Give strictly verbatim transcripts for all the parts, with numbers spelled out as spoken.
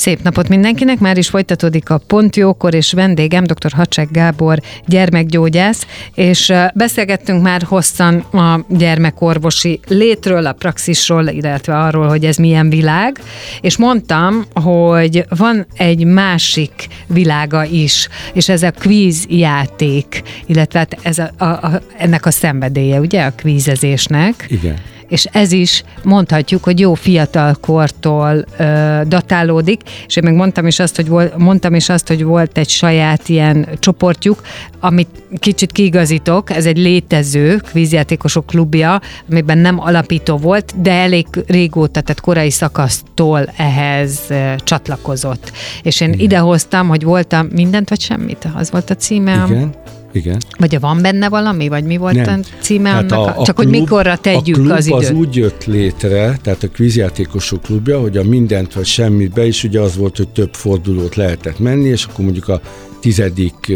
Szép napot mindenkinek, már is folytatódik a Pont Jókor, és vendégem dr. Hacsek Gábor gyermekgyógyász, és beszélgettünk már hosszan a gyermekorvosi létről, a praxisról, illetve arról, hogy ez milyen világ, és mondtam, hogy van egy másik világa is, és ez a kvízjáték, illetve hát ez a, a, a, ennek a szenvedélye, ugye, a kvízezésnek. Igen. És ez is mondhatjuk, hogy jó fiatalkortól ö, datálódik, és én meg mondtam is, azt, hogy volt, mondtam is azt, hogy volt egy saját ilyen csoportjuk, amit kicsit kiigazítok, ez egy létező kvízjátékosok klubja, amiben nem alapító volt, de elég régóta, tehát korai szakasztól ehhez ö, csatlakozott. És én Igen. idehoztam, hogy volt a mindent vagy semmit, az volt a címe. Igen. Igen. Vagy van benne valami, vagy mi volt Nem. a címe hát annak? A, a Csak klub, hogy mikorra tegyük a klub az időt. Az úgy jött létre, tehát a kvízjátékosok klubja, hogy a mindent vagy semmit be is, ugye az volt, hogy több fordulót lehetett menni, és akkor mondjuk a tizedik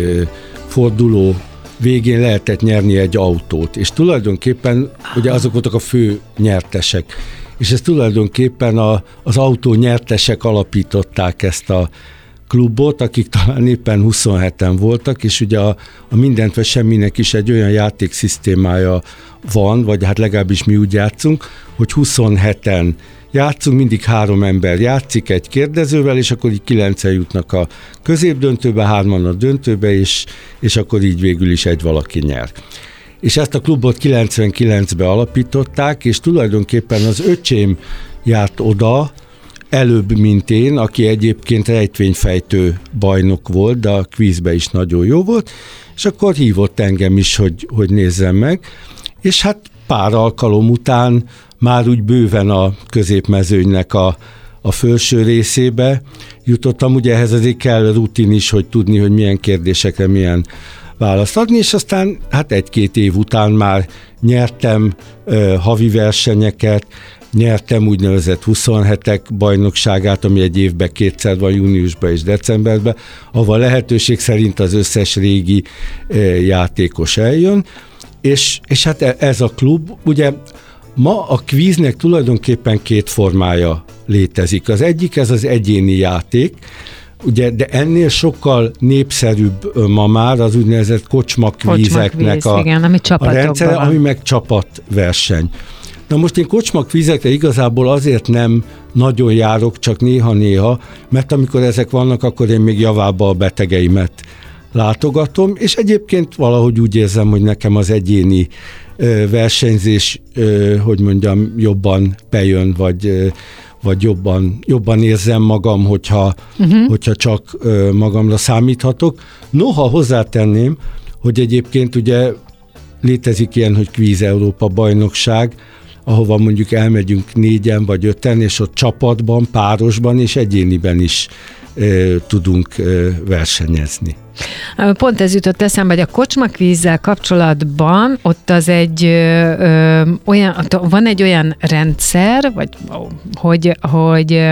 forduló végén lehetett nyerni egy autót. És tulajdonképpen ugye azok voltak a fő nyertesek. És ez tulajdonképpen a, az autó nyertesek alapították ezt a klubot, akik talán éppen huszonheten voltak, és ugye a, a mindent vagy semminek is egy olyan játékszisztémája van, vagy hát legalábbis mi úgy játszunk, hogy huszonheten játszunk, mindig három ember játszik egy kérdezővel, és akkor így kilencen jutnak a középdöntőbe, hárman a döntőbe, és, és akkor így végül is egy valaki nyer. És ezt a klubot kilencvenkilencben alapították, és tulajdonképpen az öcsém járt oda, előbb, mint én, aki egyébként rejtvényfejtő bajnok volt, de a kvízbe is nagyon jó volt, és akkor hívott engem is, hogy, hogy nézzem meg, és hát pár alkalom után már úgy bőven a középmezőnynek a, a felső részébe jutottam, ugye ehhez azért kell rutin is, hogy tudni, hogy milyen kérdésekre milyen választ adni, és aztán hát egy-két év után már nyertem uh, havi versenyeket, nyertem úgynevezett huszonhetek bajnokságát, ami egy évben kétszer van, júniusban és decemberben, ahol lehetőség szerint az összes régi játékos eljön, és, és hát ez a klub, ugye ma a kvíznek tulajdonképpen két formája létezik. Az egyik, ez az egyéni játék, ugye, de ennél sokkal népszerűbb ma már az úgynevezett kocsmakvízeknek a, igen, ami a rendszere, ami meg csapatverseny. Na most én kocsmakvízekre igazából azért nem nagyon járok, csak néha-néha, mert amikor ezek vannak, akkor én még javába a betegeimet látogatom, és egyébként valahogy úgy érzem, hogy nekem az egyéni ö, versenyzés, ö, hogy mondjam, jobban bejön, vagy, ö, vagy jobban, jobban érzem magam, hogyha, uh-huh. hogyha csak ö, magamra számíthatok. Noha hozzátenném, hogy egyébként ugye létezik ilyen, hogy Kvíz Európa bajnokság, ahova mondjuk elmegyünk négyen vagy öten, és ott csapatban, párosban és egyéniben is e, tudunk e, versenyezni. Pont ez jutott eszembe, hogy a kocsmakvízzel kapcsolatban ott az egy ö, ö, olyan, van egy olyan rendszer, vagy hogy, hogy ö,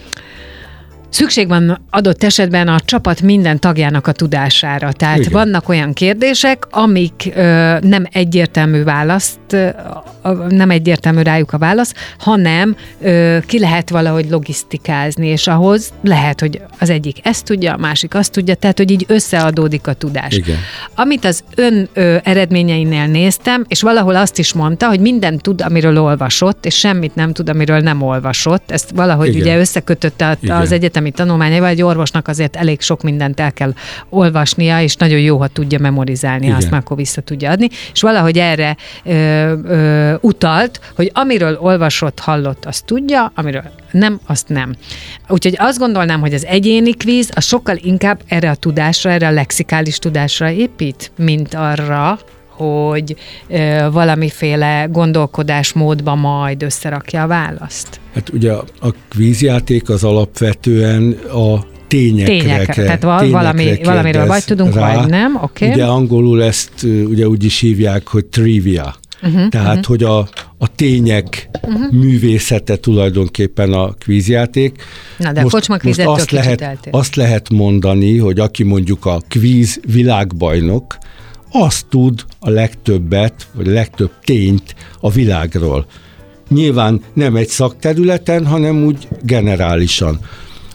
szükség van adott esetben a csapat minden tagjának a tudására. Tehát Igen. vannak olyan kérdések, amik ö, nem egyértelmű választ, ö, nem egyértelmű rájuk a válasz, hanem ö, ki lehet valahogy logisztikázni, és ahhoz lehet, hogy az egyik ezt tudja, a másik azt tudja, tehát, hogy így összeadódik a tudás. Igen. Amit az ön ö, eredményeinél néztem, és valahol azt is mondta, hogy mindent tud, amiről olvasott, és semmit nem tud, amiről nem olvasott. Ezt valahogy Igen. ugye összekötötte az egyetem tanulmányaival, egy orvosnak azért elég sok mindent el kell olvasnia, és nagyon jó, ha tudja memorizálni, azt már akkor vissza tudja adni, és valahogy erre ö, ö, utalt, hogy amiről olvasott, hallott, azt tudja, amiről nem, azt nem. Úgyhogy azt gondolnám, hogy az egyéni kvíz az sokkal inkább erre a tudásra, erre a lexikális tudásra épít, mint arra, hogy ö, valamiféle gondolkodásmódban majd összerakja a választ. Hát ugye a, a kvízjáték az alapvetően a tényekre, Tények, tehát val- valami, valamiről vagy tudunk, rá. Vagy nem, oké. Okay. Ugye angolul ezt ugye úgy is hívják, hogy trivia. Uh-huh, tehát, uh-huh. hogy a, a tények uh-huh. művészete tulajdonképpen a kvízjáték. Na, de most, a most azt, lehet, azt lehet mondani, hogy aki mondjuk a kvíz világbajnok, azt tud a legtöbbet, vagy a legtöbb tényt a világról. Nyilván nem egy szakterületen, hanem úgy generálisan.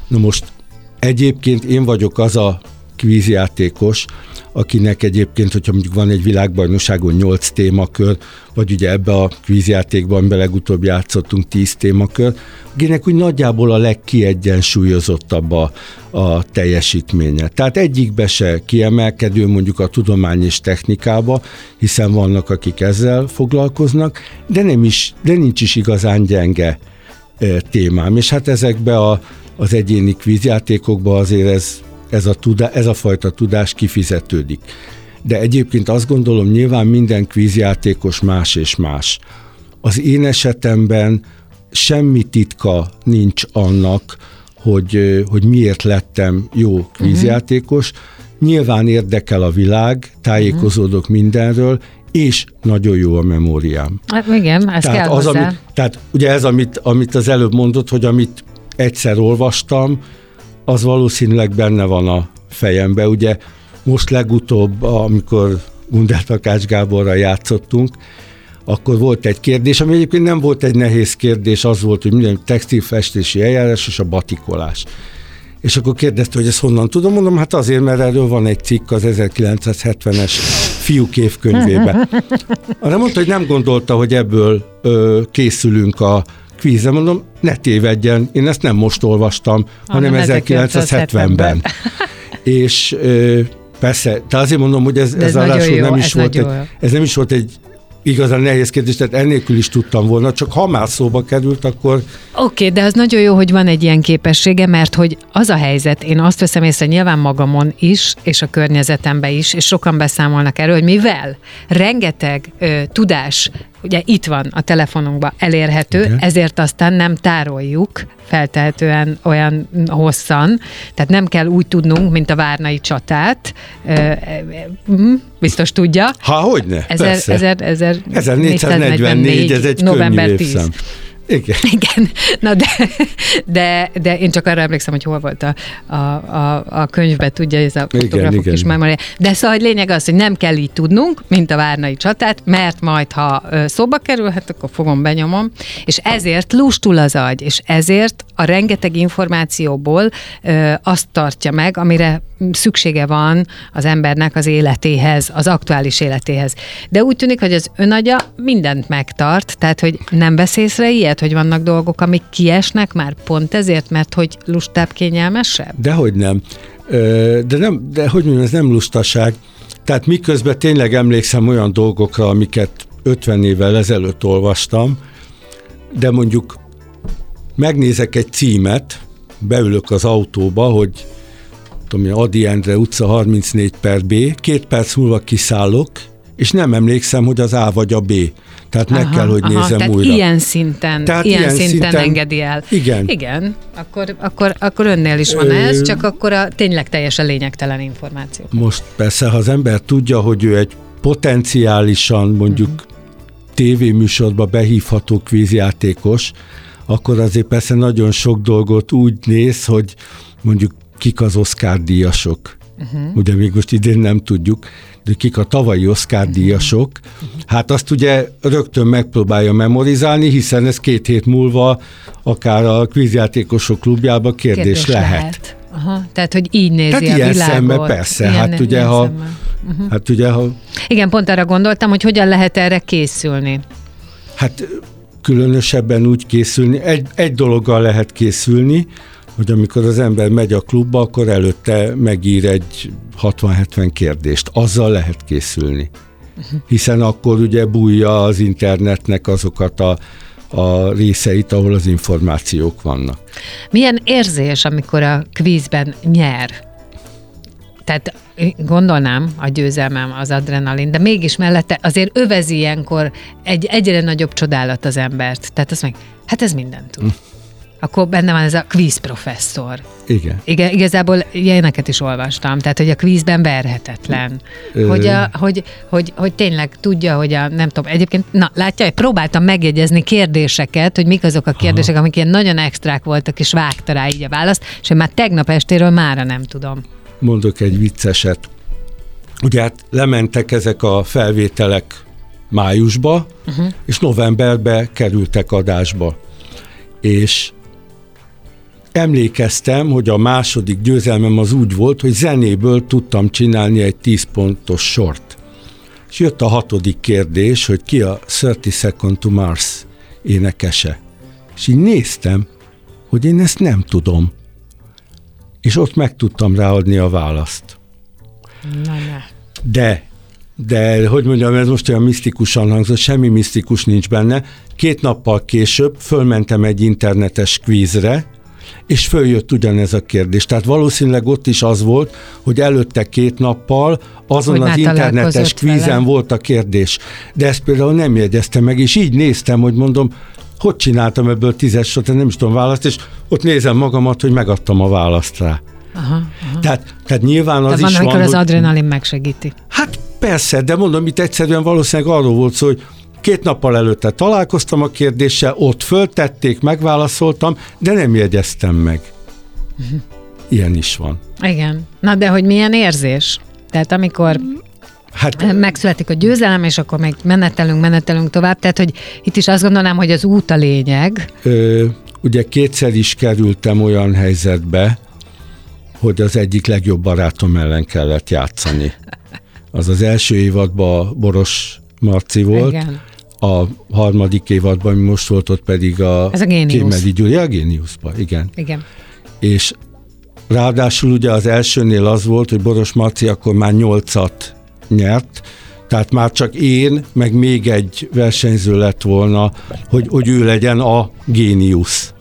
Na most egyébként én vagyok az a kvízjátékos, akinek egyébként, hogyha mondjuk van egy világbajnokságon nyolc témakör, vagy ugye ebbe a kvízjátékban, amiben legutóbb játszottunk tíz témakör, akinek úgy nagyjából a legkiegyensúlyozottabb a, a teljesítménye. Tehát egyikbe se kiemelkedő mondjuk a tudomány és technikába, hiszen vannak, akik ezzel foglalkoznak, de, nem is, de nincs is igazán gyenge e, témám. És hát ezekbe a, az egyéni kvízjátékokba azért ez Ez a, tudá, ez a fajta tudás kifizetődik. De egyébként azt gondolom, nyilván minden kvízjátékos más és más. Az én esetemben semmi titka nincs annak, hogy, hogy miért lettem jó kvízjátékos. Uh-huh. Nyilván érdekel a világ, tájékozódok uh-huh. mindenről, és nagyon jó a memóriám. Hát igen, ez tehát kell az, hozzá. amit, tehát ugye ez, amit, amit az előbb mondott, hogy amit egyszer olvastam, az valószínűleg benne van a fejembe. Ugye most legutóbb, amikor Gundel Takács Gáborral játszottunk, akkor volt egy kérdés, ami egyébként nem volt egy nehéz kérdés, az volt, hogy minden textilfestési eljárás és a batikolás. És akkor kérdezte, hogy ezt honnan tudom, mondom, hát azért, mert erről van egy cikk az ezerkilencszázhetvenes fiúk évkönyvében. Arra mondta, hogy nem gondolta, hogy ebből ö, készülünk a kvízre, mondom, ne tévedjen, én ezt nem most olvastam, ah, hanem ezerkilencszázhetvenben. És ö, persze, de azért mondom, hogy ez, ez, ez, jó, nem is ez, volt egy, ez nem is volt egy igazán nehéz kérdés, tehát ennélkül is tudtam volna, csak ha már szóba került, akkor... Oké, okay, de az nagyon jó, hogy van egy ilyen képessége, mert hogy az a helyzet, én azt veszem észre nyilván magamon is, és a környezetemben is, és sokan beszámolnak erről, hogy mivel rengeteg ö, tudás ugye itt van a telefonunkban elérhető, okay. ezért aztán nem tároljuk feltehetően olyan hosszan, tehát nem kell úgy tudnunk, mint a várnai csatát. Biztos tudja. Há, hogyne, persze. ezernégyszáznegyvennégy, ez egy könnyű évszám. Igen. Igen. Na de, de, de én csak arra emlékszem, hogy hol volt a, a, a, a könyvben, tudja, ez a fotográfok is memória. De szóval lényeg az, hogy nem kell így tudnunk, mint a várnai csatát, mert majd, ha szóba kerülhet, akkor fogom, benyomom, és ezért lustul az agy, és ezért a rengeteg információból ö, azt tartja meg, amire szüksége van az embernek az életéhez, az aktuális életéhez. De úgy tűnik, hogy az önagya mindent megtart, tehát, hogy nem vesz észre ilyet, hogy vannak dolgok, amik kiesnek már pont ezért, mert hogy lustább, kényelmesebb? Dehogy nem. De, nem, de hogy mondjam, ez nem lustaság. Tehát miközben tényleg emlékszem olyan dolgokra, amiket ötven évvel ezelőtt olvastam, de mondjuk megnézek egy címet, beülök az autóba, hogy tudom, Ady Endre utca harmincnégy per B, két perc múlva kiszállok, és nem emlékszem, hogy az A vagy a B. Tehát meg aha, kell, hogy aha, nézem tehát újra. Ilyen szinten, tehát ilyen, ilyen szinten, szinten engedi el. Igen. Igen, akkor, akkor, akkor önnél is van Ö... ez, csak akkor a tényleg teljesen lényegtelen információ. Most persze, ha az ember tudja, hogy ő egy potenciálisan mondjuk uh-huh. tévéműsorba behívható kvízjátékos, akkor azért persze nagyon sok dolgot úgy néz, hogy mondjuk kik az Oscar-díjasok. Uh-huh. Ugye még most idén nem tudjuk, de kik a tavalyi Oscar-díjasok. Uh-huh. Hát azt ugye rögtön megpróbálja memorizálni, hiszen ez két hét múlva akár a kvízjátékosok klubjában kérdés, kérdés lehet. lehet. Aha, tehát, hogy így nézi tehát a ilyen világot. Szemben, persze, ilyen, hát ugye, ha, uh-huh. hát ugye ha... Igen, pont arra gondoltam, hogy hogyan lehet erre készülni. Hát különösebben úgy készülni, egy, egy dologgal lehet készülni, hogy amikor az ember megy a klubba, akkor előtte megír egy hatvan-hetven kérdést. Azzal lehet készülni. Hiszen akkor ugye bújja az internetnek azokat a, a részeit, ahol az információk vannak. Milyen érzés, amikor a kvízben nyer? Tehát gondolnám, a győzelmem az adrenalin, de mégis mellette azért övezi ilyenkor egy egyre nagyobb csodálat az embert. Tehát azt meg, hát ez mindent tud. Hm. Akkor benne van ez a kvíz professzor. Igen. Igen, igazából ilyeneket is olvastam, tehát hogy a kvízben verhetetlen. Ö... Hogy, a, hogy, hogy, hogy tényleg tudja, hogy a, nem tudom, egyébként, na látja, próbáltam megjegyezni kérdéseket, hogy mik azok a kérdések, Aha. amik ilyen nagyon extrák voltak, és vágta rá így a választ, és én már tegnap estéről mára nem tudom. Mondok egy vicceset. Ugye hát lementek ezek a felvételek májusba, uh-huh. és novemberbe kerültek adásba. És emlékeztem, hogy a második győzelmem az úgy volt, hogy zenéből tudtam csinálni egy tíz pontos sort. És jött a hatodik kérdés, hogy ki a thirty Seconds to Mars énekese. És így néztem, hogy én ezt nem tudom. És ott meg tudtam ráadni a választ. Na, ne. De, de, hogy mondjam, ez most olyan misztikusan hangzott, semmi misztikus nincs benne. Két nappal később fölmentem egy internetes kvízre, és följött ugyanez a kérdés. Tehát valószínűleg ott is az volt, hogy előtte két nappal azon hogy az internetes kvízen vele. Volt a kérdés. De ezt például nem jegyeztem meg, és így néztem, hogy mondom, hogy csináltam ebből tízes sort, nem is tudom választ, és ott nézem magamat, hogy megadtam a választ rá. Aha, aha. Tehát, tehát nyilván az de van, is van, amikor az adrenalin megsegíti. Hát persze, de mondom, itt egyszerűen valószínűleg arról volt szó, hogy két nappal előtte találkoztam a kérdéssel, ott föltették, megválaszoltam, de nem jegyeztem meg. Uh-huh. Ilyen is van. Igen. Na de hogy milyen érzés? Tehát amikor hát, megszületik a győzelem, és akkor meg menetelünk, menetelünk tovább, tehát hogy itt is azt gondolnám, hogy az út a lényeg. Ö, ugye kétszer is kerültem olyan helyzetbe, hogy az egyik legjobb barátom ellen kellett játszani. Az az első évadban Boros Marci volt, igen. A harmadik évadban, ami most volt, ott pedig a, ez a Kémeri Gyuri, a Géniuszban, igen. igen. És ráadásul ugye az elsőnél az volt, hogy Boros Marci akkor már nyolcat nyert, tehát már csak én, meg még egy versenyző lett volna, hogy, hogy ő legyen a géniusz.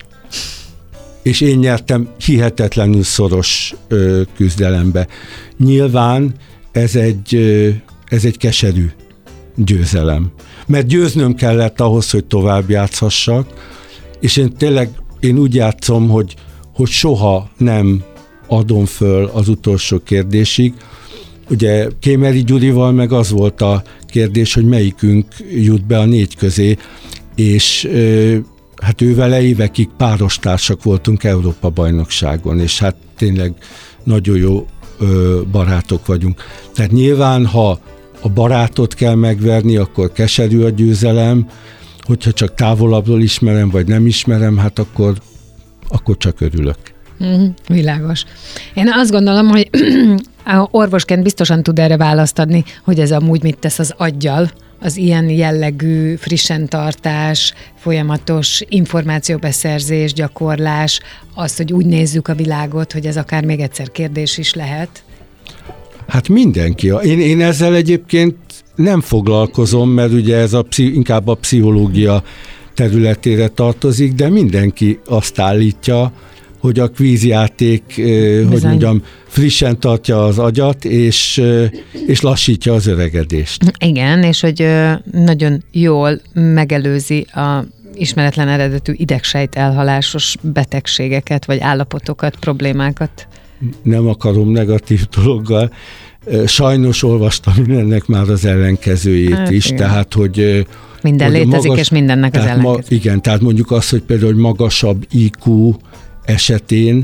És én nyertem hihetetlenül szoros ö, küzdelembe. Nyilván ez egy, ö, ez egy keserű győzelem. Mert győznöm kellett ahhoz, hogy tovább játszhassak, és én tényleg én úgy játszom, hogy, hogy soha nem adom föl az utolsó kérdésig. Ugye Kémeri Gyurival meg az volt a kérdés, hogy melyikünk jut be a négy közé, és ö, hát ő vele évekig párostársak voltunk Európa-bajnokságon, és hát tényleg nagyon jó ö, barátok vagyunk. Tehát nyilván, ha a barátot kell megverni, akkor keserű a győzelem, hogyha csak távolabbról ismerem, vagy nem ismerem, hát akkor, akkor csak örülök. Mm, világos. Én azt gondolom, hogy orvosként biztosan tud erre választ adni, hogy ez amúgy mit tesz az aggyal, az ilyen jellegű frissen tartás, folyamatos információbeszerzés, gyakorlás, az, hogy úgy nézzük a világot, hogy ez akár még egyszer kérdés is lehet. Hát mindenki. Én, én ezzel egyébként nem foglalkozom, mert ugye ez a, inkább a pszichológia területére tartozik, de mindenki azt állítja, hogy a kvízjáték, Bizony. hogy mondjam, frissen tartja az agyat, és, és lassítja az öregedést. Igen, és hogy nagyon jól megelőzi a ismeretlen eredetű idegsejt elhalásos betegségeket, vagy állapotokat, problémákat. Nem akarom negatív dologgal. Sajnos olvastam ennek már az ellenkezőjét hát, is, igen. tehát, hogy minden hogy létezik, magas, és mindennek az ellenkező. Ma, igen, tehát mondjuk az, hogy például hogy magasabb í kú esetén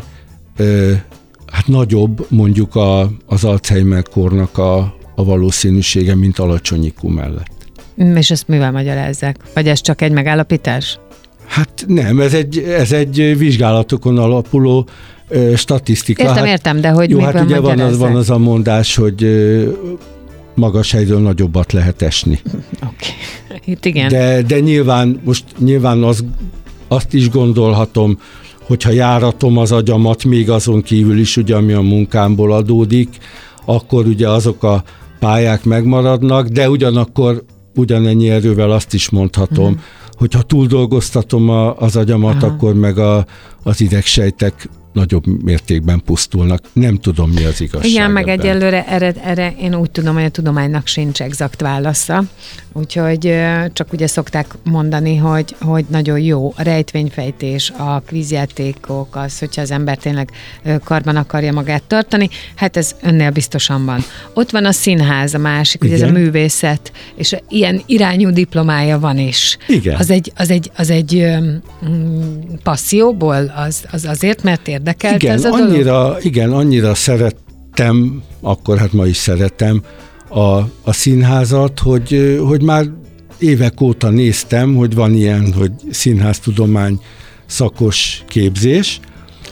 hát nagyobb mondjuk a, az Alzheimer-kornak a, a valószínűsége, mint alacsony í kú mellett. És ezt mivel magyarázzák? Vagy ez csak egy megállapítás? Hát nem, ez egy, ez egy vizsgálatokon alapuló ö, statisztika. Értem, hát, értem, de hogy jó, hát ugye van az, van az a mondás, hogy ö, magas helyről nagyobbat lehet esni. Oké, okay. Itt igen. De, de nyilván, most nyilván az, azt is gondolhatom, hogyha járatom az agyamat, még azon kívül is, ugye, ami a munkámból adódik, akkor ugye azok a pályák megmaradnak, de ugyanakkor ugyanennyi erővel azt is mondhatom, mm. hogyha túldolgoztatom a, az agyamat, Aha. akkor meg a, az idegsejtek nagyobb mértékben pusztulnak. Nem tudom, mi az igazság. Igen, meg ebben. Egyelőre erre, erre én úgy tudom, hogy a tudománynak sincs exakt válasza. Úgyhogy csak ugye szokták mondani, hogy, hogy nagyon jó a rejtvényfejtés, a kvízjátékok, az, hogyha az ember tényleg karban akarja magát tartani, hát ez önnél biztosan van. Ott van a színház, a másik, hogy ez a művészet, és ilyen irányú diplomája van is. Igen. Az egy, az egy, az egy um, passzióból, az, az azért, mert érdekelt igen, ez a annyira, dolog? Igen, annyira szerettem, akkor hát ma is szeretem a, a színházat, hogy, hogy már évek óta néztem, hogy van ilyen, hogy színháztudomány szakos képzés,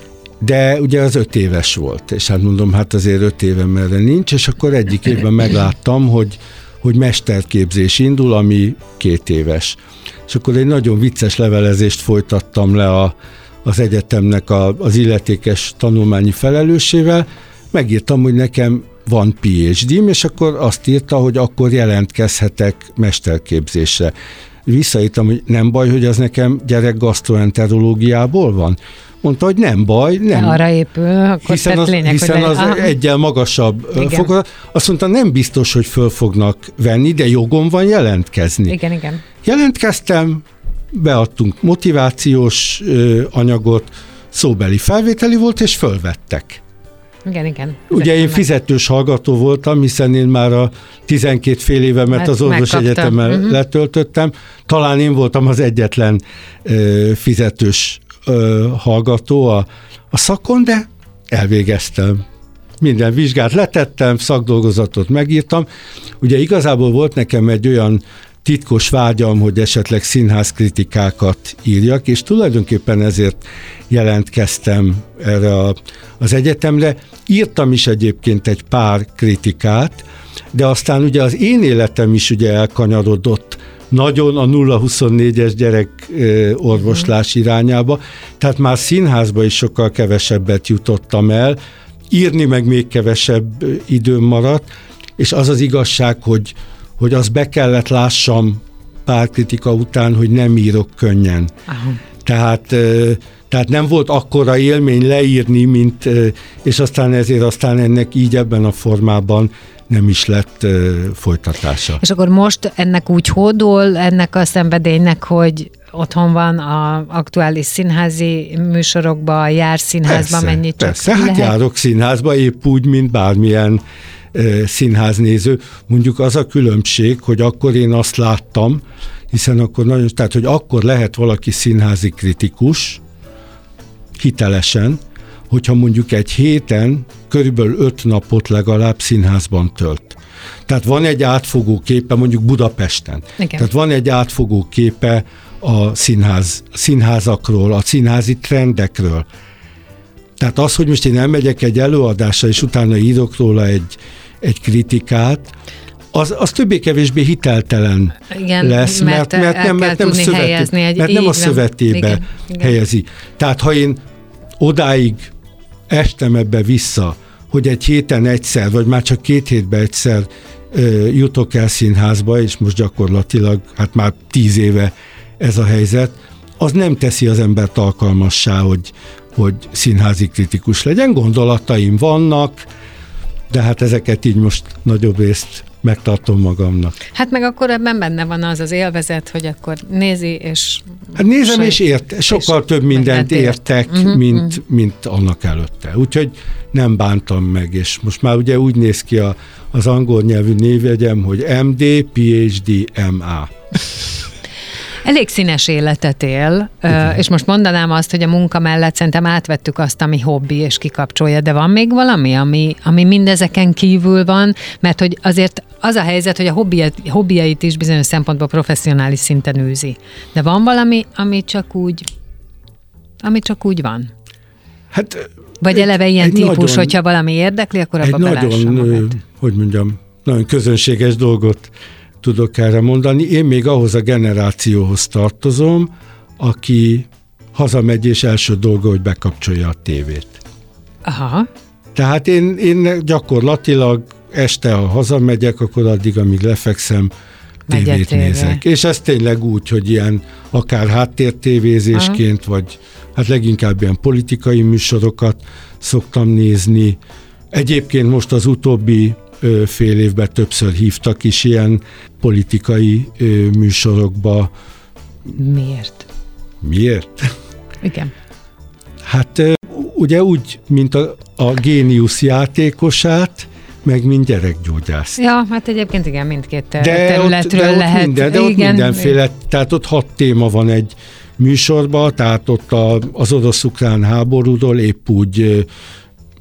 de ugye az öt éves volt, és hát mondom, hát azért öt évem erre nincs, és akkor egyik évben megláttam, hogy, hogy mesterképzés indul, ami két éves. És akkor egy nagyon vicces levelezést folytattam le a, az egyetemnek a, az illetékes tanulmányi felelősével, megírtam, hogy nekem van pé há dém, és akkor azt írta, hogy akkor jelentkezhetek mesterképzésre. Visszaírtam, hogy nem baj, hogy az nekem gyerek gasztroenterológiából van. Mondta, hogy nem baj. Nem. Arra épül, akkor hiszen az, lényeg, hiszen hogy az egyel magasabb fokozat. Azt mondta, nem biztos, hogy föl fognak venni, de jogom van jelentkezni. Igen, igen. Jelentkeztem, beadtunk motivációs ö, anyagot, szóbeli felvételi volt, és fölvettek. Igen, igen. Ugye én fizetős hallgató voltam, hiszen én már a tizenkét fél évemet hát az orvosegyetemen uh-huh. letöltöttem. Talán én voltam az egyetlen ö, fizetős ö, hallgató a, a szakon, de elvégeztem. Minden vizsgát letettem, szakdolgozatot megírtam. Ugye igazából volt nekem egy olyan titkos vágyam, hogy esetleg színházkritikákat írjak, és tulajdonképpen ezért jelentkeztem erre a, az egyetemre. Írtam is egyébként egy pár kritikát, de aztán ugye az én életem is ugye elkanyarodott nagyon a nulla huszonnégyes gyerek orvoslás irányába, tehát már színházba is sokkal kevesebbet jutottam el, írni meg még kevesebb időm maradt, és az az igazság, hogy hogy azt be kellett lássam pár kritika után, hogy nem írok könnyen. Tehát, tehát nem volt akkora élmény leírni, mint, és aztán ezért aztán ennek így ebben a formában nem is lett folytatása. És akkor most ennek úgy hódol, ennek a szenvedélynek, hogy otthon van az aktuális színházi műsorokba, jár színházba, persze, mennyit csak persze, hát lehet? járok színházba, épp úgy, mint bármilyen színháznéző. Mondjuk az a különbség, hogy akkor én azt láttam, hiszen akkor nagyon, tehát, hogy akkor lehet valaki színházi kritikus, hitelesen, hogyha mondjuk egy héten körülbelül öt napot legalább színházban tölt. Tehát van egy átfogó képe, mondjuk Budapesten. Igen. Tehát van egy átfogó képe a színház, színházakról, a színházi trendekről. Tehát az, hogy most én elmegyek egy előadásra, és utána írok róla egy, egy kritikát, az, az többé-kevésbé hiteltelen igen, lesz, mert, mert, mert, nem, mert, nem, szöveté, egy, mert nem a szövetébe igen, helyezi. Igen. Tehát ha én odáig estem ebbe vissza, hogy egy héten egyszer, vagy már csak két hétben egyszer ö, jutok el színházba, és most gyakorlatilag, hát már tíz éve ez a helyzet, az nem teszi az embert alkalmassá, hogy, hogy színházi kritikus legyen. Gondolataim vannak, de hát ezeket így most nagyobb részt megtartom magamnak. Hát meg akkor ebben benne van az az élvezet, hogy akkor nézi, és... Hát nézem, és ért, sokkal és több mindent értek, uh-huh, mint, uh-huh. mint annak előtte. Úgyhogy nem bántam meg, és most már ugye úgy néz ki a, az angol nyelvű névjegyem, hogy em dé, pé há dé, em á. Elég színes életet él, igen. És most mondanám azt, hogy a munka mellett szerintem átvettük azt, ami hobbi és kikapcsolja, de van még valami, ami, ami mindezeken kívül van, mert hogy azért az a helyzet, hogy a hobbiait, hobbiait is bizonyos szempontból professzionális szinten űzi. De van valami, ami csak úgy, ami csak úgy van? Hát, vagy eleve ilyen típus, nagyon, hogyha valami érdekli, akkor abba belássa magát. Hogy mondjam, nagyon közönséges dolgot tudok erre mondani. Én még ahhoz a generációhoz tartozom, aki hazamegy, és első dolga, hogy bekapcsolja a tévét. Aha. Tehát én, én gyakorlatilag este, ha hazamegyek, akkor addig, amíg lefekszem, tévét nézek. És ez tényleg úgy, hogy ilyen akár háttértévézésként, aha. vagy hát leginkább ilyen politikai műsorokat szoktam nézni. Egyébként most az utóbbi fél évben többször hívtak is ilyen politikai műsorokba. Miért? Miért? Igen. Hát ugye úgy, mint a, a géniusz játékosát, meg mint gyerekgyógyászt. Ja, hát egyébként igen, mindkét de területről ott, de lehet. Ott minden, de ott igen. mindenféle, tehát ott hat téma van egy műsorban, tehát ott a, az orosz-ukrán háborúról épp úgy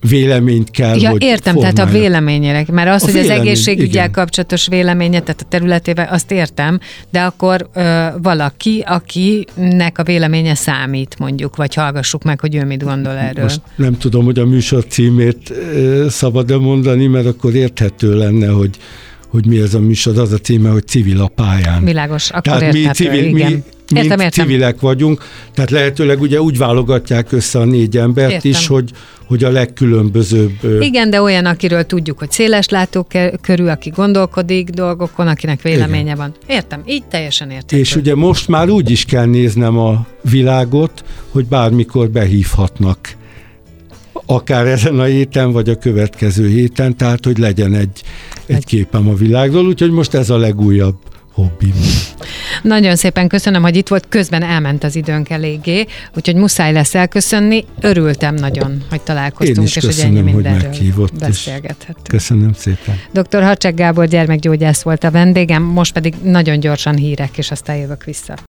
véleményt kell, ja, hogy értem, formálja. tehát a véleményére, mert az, a hogy vélemény, az egészségügyel igen. kapcsolatos véleménye, tehát a területével, azt értem, de akkor ö, valaki, akinek a véleménye számít, mondjuk, vagy hallgassuk meg, hogy ő mit gondol erről. Most nem tudom, hogy a műsor címét ö, szabad-e mondani, mert akkor érthető lenne, hogy hogy mi ez a műsor, az a címe, hogy Civil a pályán. Világos, akkor tehát érthető, mi civil, igen. Mi, Értem, mint értem. civilek vagyunk, tehát lehetőleg ugye úgy válogatják össze a négy embert Értem. is, hogy, hogy a legkülönbözőbb... Igen, de olyan, akiről tudjuk, hogy széles látókörű, aki gondolkodik dolgokon, akinek véleménye igen. van. Értem, így teljesen értem. És ugye most már úgy is kell néznem a világot, hogy bármikor behívhatnak. Akár ezen a héten, vagy a következő héten, tehát hogy legyen egy, egy képem a világról, úgyhogy most ez a legújabb hobbim. Nagyon szépen köszönöm, hogy itt volt, közben elment az időnk eléggé, úgyhogy muszáj lesz elköszönni. Örültem nagyon, hogy találkoztunk, Én is és köszönöm, hogy ennyi hogy mindenről meghívott, beszélgethettünk. Köszönöm szépen. doktor Hacsek Gábor gyermekgyógyász volt a vendégem, most pedig nagyon gyorsan hírek, és aztán jövök vissza.